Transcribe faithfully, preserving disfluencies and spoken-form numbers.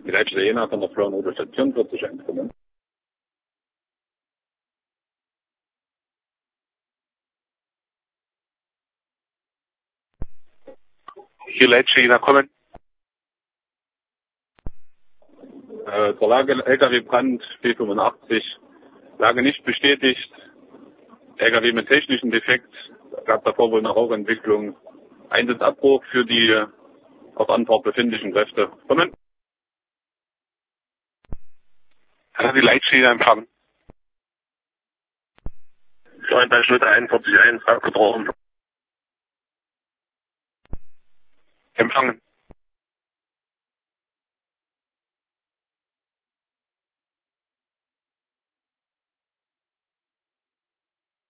Die Leitstelle Jena von der Fraunhofer Stadt vierundvierzig einkommen. Hier Leitstelle Jena kommen. Äh, zur Lage L K W-Brand B fünfundachtzig. Lage nicht bestätigt. L K W mit technischem Defekt. Gab davor wohl eine Rauchentwicklung. Einsatzabbruch für die auf Anfahrt befindlichen Kräfte. Kommen. Hat die Leitstelle empfangen. Steuernteil Schritt einundvierzig eins, abgebrochen. Empfangen.